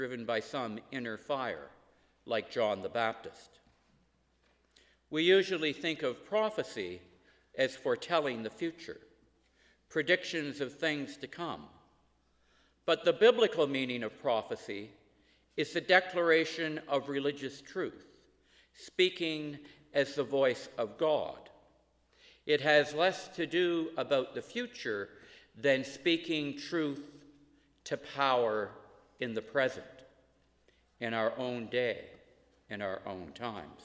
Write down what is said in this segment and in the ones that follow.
driven by some inner fire, like John the Baptist. We usually think of prophecy as foretelling the future, predictions of things to come. But the biblical meaning of prophecy is the declaration of religious truth, speaking as the voice of God. It has less to do about the future than speaking truth to power in the present, in our own day, in our own times.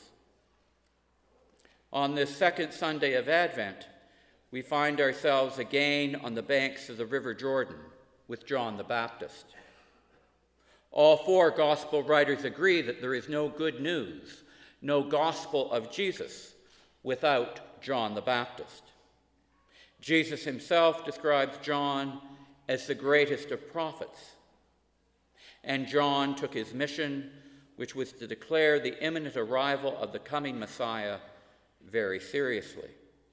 On this second Sunday of Advent, we find ourselves again on the banks of the River Jordan with John the Baptist. All four gospel writers agree that there is no good news, no gospel of Jesus, without John the Baptist. Jesus himself describes John as the greatest of prophets. And John took his mission, which was to declare the imminent arrival of the coming Messiah, very seriously.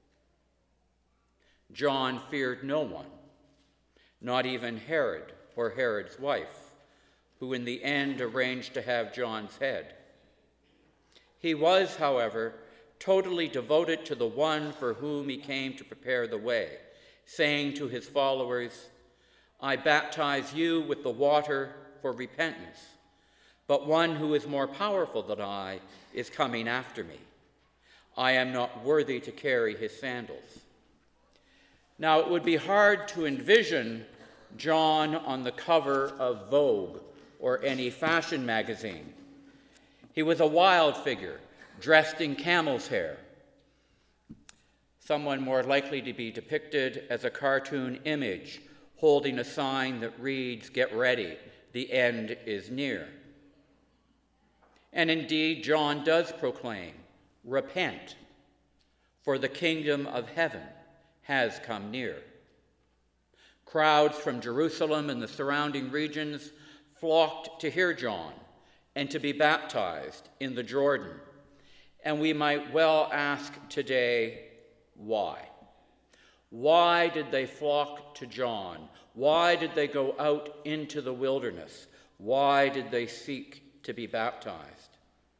John feared no one, not even Herod or Herod's wife, who in the end arranged to have John's head. He was, however, totally devoted to the one for whom he came to prepare the way, saying to his followers, "I baptize you with the water for repentance, but one who is more powerful than I is coming after me. I am not worthy to carry his sandals." Now, it would be hard to envision John on the cover of Vogue or any fashion magazine. He was a wild figure, dressed in camel's hair, someone more likely to be depicted as a cartoon image holding a sign that reads, "Get ready, the end is near." And indeed, John does proclaim, "Repent, for the kingdom of heaven has come near." Crowds from Jerusalem and the surrounding regions flocked to hear John and to be baptized in the Jordan. And we might well ask today, why? Why did they flock to John? Why did they go out into the wilderness? Why did they seek to be baptized?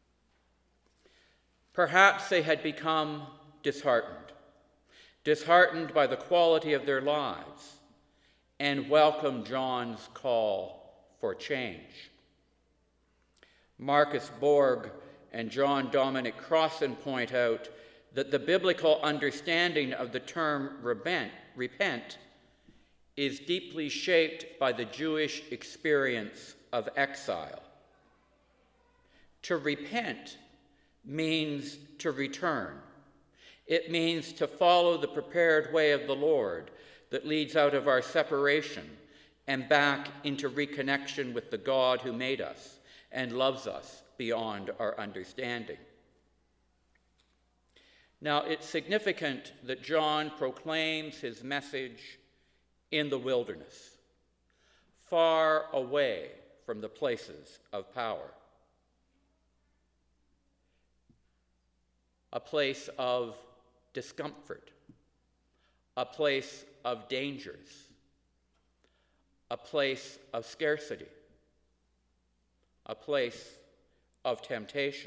Perhaps they had become disheartened by the quality of their lives, and welcomed John's call for change. Marcus Borg and John Dominic Crossan point out that the biblical understanding of the term repent is deeply shaped by the Jewish experience of exile. To repent means to return. It means to follow the prepared way of the Lord that leads out of our separation and back into reconnection with the God who made us and loves us beyond our understanding. Now, it's significant that John proclaims his message in the wilderness, far away from the places of power, a place of discomfort, a place of dangers, a place of scarcity, a place of temptation.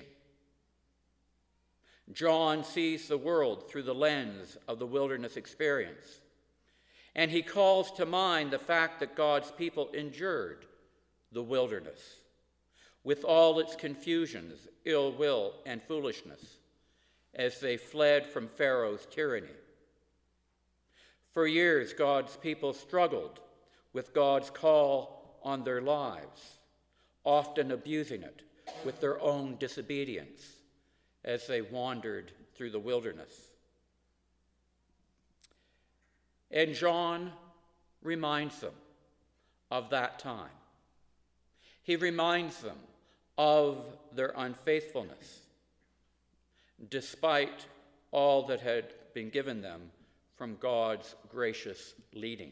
John sees the world through the lens of the wilderness experience, and he calls to mind the fact that God's people endured the wilderness with all its confusions, ill will, and foolishness as they fled from Pharaoh's tyranny. For years, God's people struggled with God's call on their lives, often abusing it with their own disobedience as they wandered through the wilderness. And John reminds them of that time. He reminds them of their unfaithfulness, despite all that had been given them from God's gracious leading.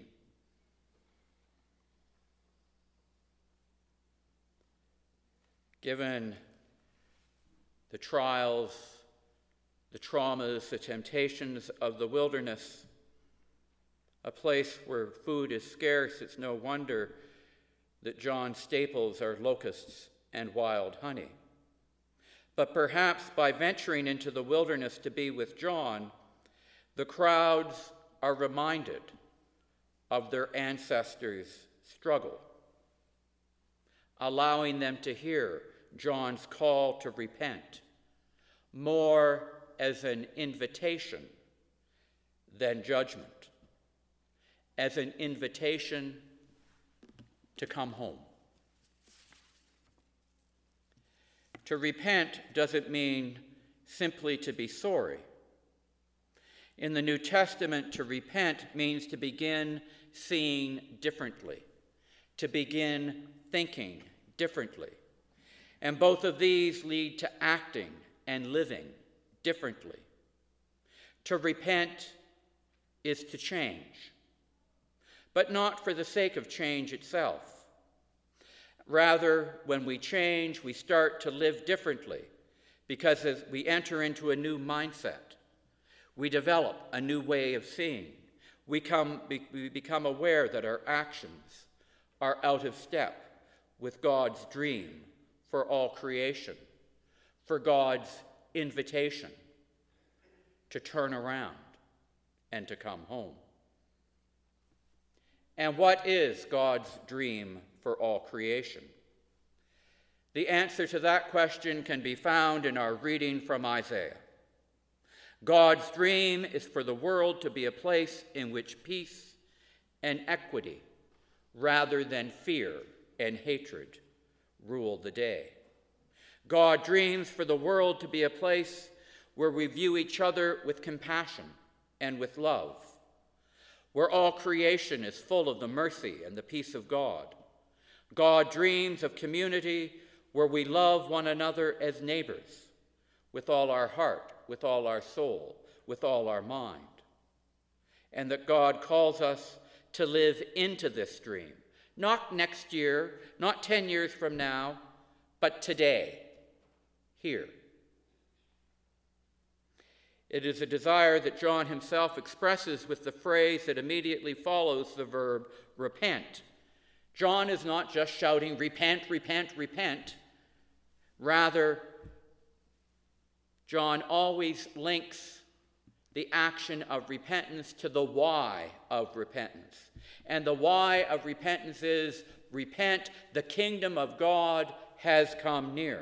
Given the trials, the traumas, the temptations of the wilderness, a place where food is scarce, it's no wonder that John's staples are locusts and wild honey. But perhaps by venturing into the wilderness to be with John, the crowds are reminded of their ancestors' struggle, allowing them to hear John's call to repent more as an invitation than judgment, as an invitation to come home. To repent doesn't mean simply to be sorry. In the New Testament, to repent means to begin seeing differently, to begin thinking differently. And both of these lead to acting and living differently. To repent is to change, but not for the sake of change itself. Rather, when we change, we start to live differently because as we enter into a new mindset, we develop a new way of seeing. We become aware that our actions are out of step with God's dream for all creation, for God's invitation to turn around and to come home. And what is God's dream for all creation? The answer to that question can be found in our reading from Isaiah. God's dream is for the world to be a place in which peace and equity, rather than fear and hatred, rule the day. God dreams for the world to be a place where we view each other with compassion and with love, where all creation is full of the mercy and the peace of God. God dreams of community where we love one another as neighbors, with all our heart, with all our soul, with all our mind. And that God calls us to live into this dream, not next year, not 10 years from now, but today, here. It is a desire that John himself expresses with the phrase that immediately follows the verb repent. John is not just shouting, repent, repent, repent. Rather, John always links the action of repentance to the why of repentance. And the why of repentance is, repent, the kingdom of God has come near.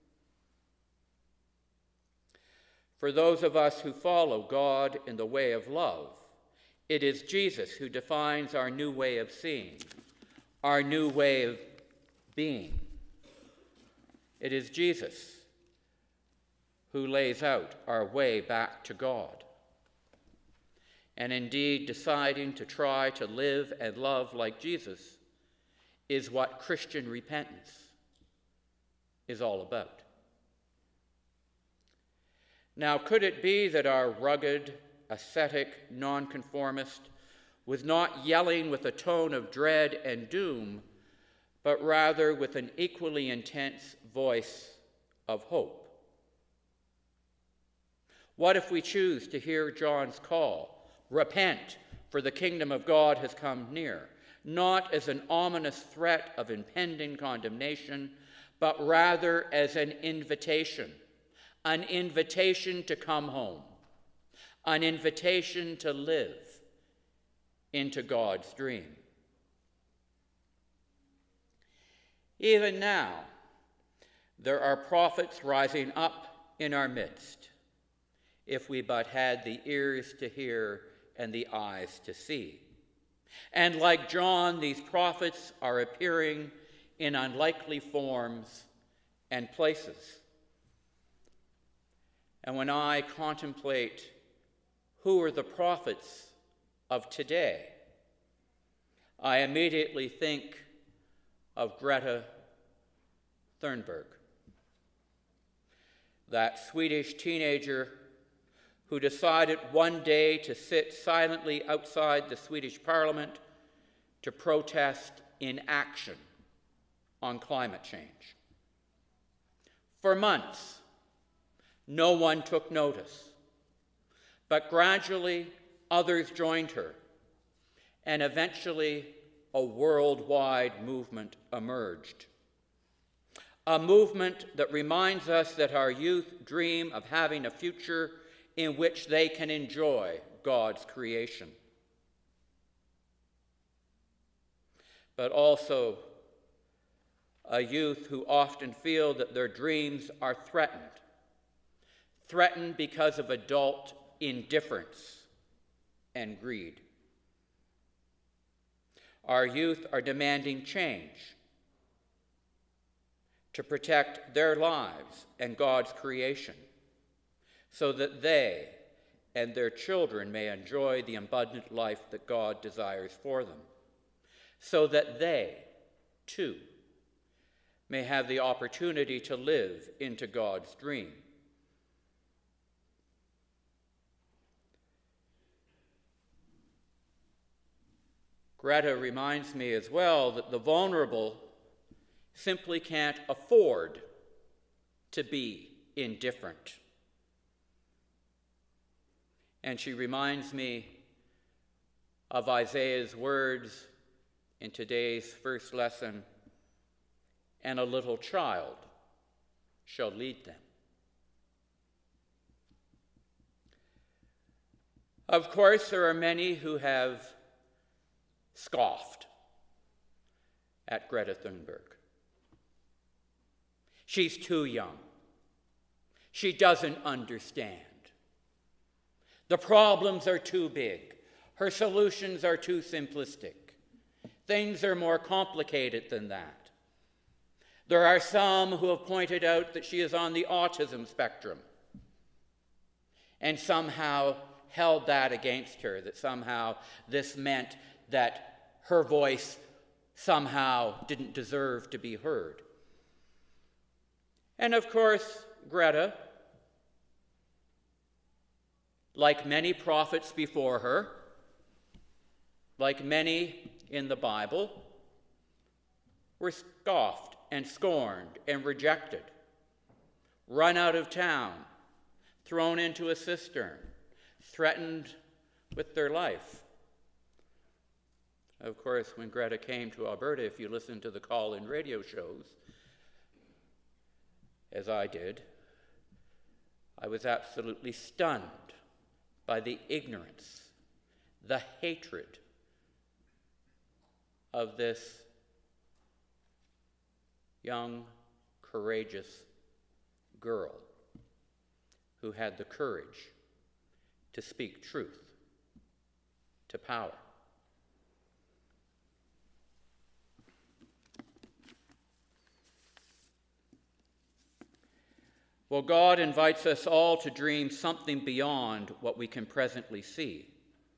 For those of us who follow God in the way of love, it is Jesus who defines our new way of seeing, our new way of being. It is Jesus who lays out our way back to God. And indeed, deciding to try to live and love like Jesus is what Christian repentance is all about. Now, could it be that our rugged, ascetic nonconformist was not yelling with a tone of dread and doom, but rather with an equally intense voice of hope? What if we choose to hear John's call, repent, for the kingdom of God has come near, not as an ominous threat of impending condemnation, but rather as an invitation to come home, an invitation to live into God's dream. Even now, there are prophets rising up in our midst, if we but had the ears to hear and the eyes to see. And like John, these prophets are appearing in unlikely forms and places. And when I contemplate who are the prophets of today, I immediately think of Greta Thunberg, that Swedish teenager who decided one day to sit silently outside the Swedish parliament to protest inaction on climate change. For months, no one took notice, but gradually others joined her, and eventually a worldwide movement emerged. A movement that reminds us that our youth dream of having a future in which they can enjoy God's creation. But also a youth who often feel that their dreams are threatened because of adult indifference and greed. Our youth are demanding change to protect their lives and God's creation so that they and their children may enjoy the abundant life that God desires for them, so that they, too, may have the opportunity to live into God's dream. Greta reminds me as well that the vulnerable simply can't afford to be indifferent. And she reminds me of Isaiah's words in today's first lesson, "And a little child shall lead them." Of course, there are many who have scoffed at Greta Thunberg. She's too young. She doesn't understand. The problems are too big. Her solutions are too simplistic. Things are more complicated than that. There are some who have pointed out that she is on the autism spectrum and somehow held that against her, that somehow this meant that her voice somehow didn't deserve to be heard. And of course, Greta, like many prophets before her, like many in the Bible, were scoffed and scorned and rejected, run out of town, thrown into a cistern, threatened with their life. Of course, when Greta came to Alberta, if you listen to the call-in radio shows, as I did, I was absolutely stunned by the ignorance, the hatred of this young, courageous girl who had the courage to speak truth to power. Well, God invites us all to dream something beyond what we can presently see.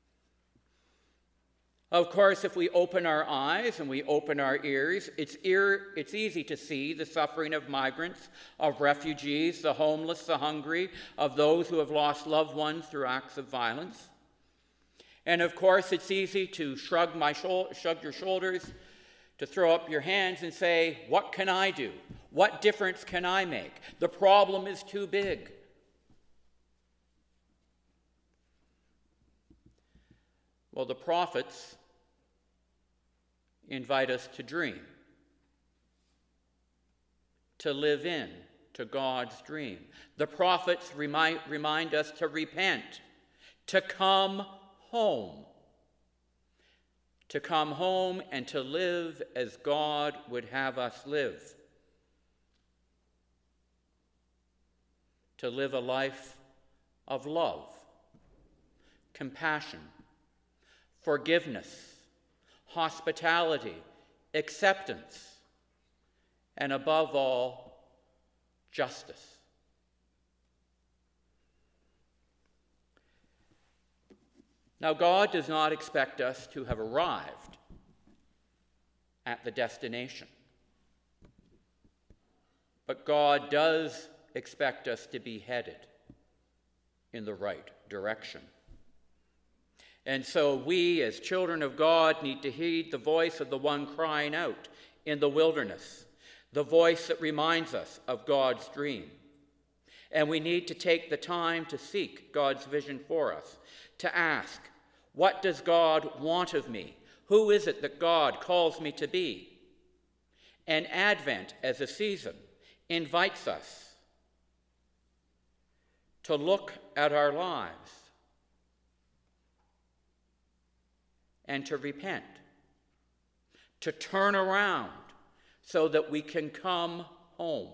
Of course, if we open our eyes and we open our ears, it's easy to see the suffering of migrants, of refugees, the homeless, the hungry, of those who have lost loved ones through acts of violence. And of course, it's easy to shrug your shoulders, to throw up your hands and say, what can I do? What difference can I make? The problem is too big. Well, the prophets invite us to dream, to live in to God's dream. The prophets remind us to repent, to come home and to live as God would have us live. To live a life of love, compassion, forgiveness, hospitality, acceptance, and above all, justice. Now, God does not expect us to have arrived at the destination, but God does expect us to be headed in the right direction. And so we, as children of God, need to heed the voice of the one crying out in the wilderness, the voice that reminds us of God's dream. And we need to take the time to seek God's vision for us, to ask, what does God want of me? Who is it that God calls me to be? And Advent as a season invites us to look at our lives and to repent, to turn around so that we can come home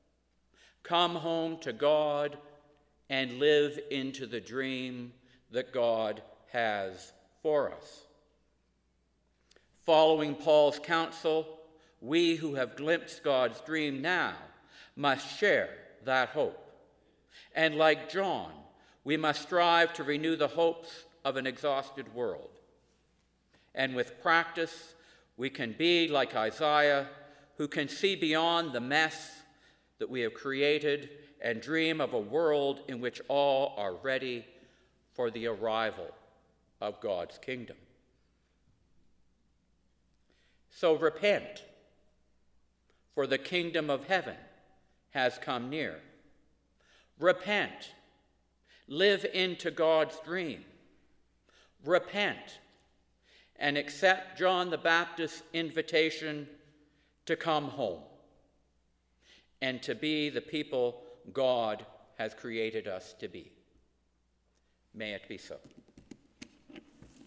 to God and live into the dream that God has for us. Following Paul's counsel, we who have glimpsed God's dream now must share that hope. And like John, we must strive to renew the hopes of an exhausted world. And with practice, we can be like Isaiah, who can see beyond the mess that we have created and dream of a world in which all are ready for the arrival of God's kingdom. So repent, for the kingdom of heaven has come near. Repent. Live into God's dream. Repent and accept John the Baptist's invitation to come home and to be the people God has created us to be. May it be so.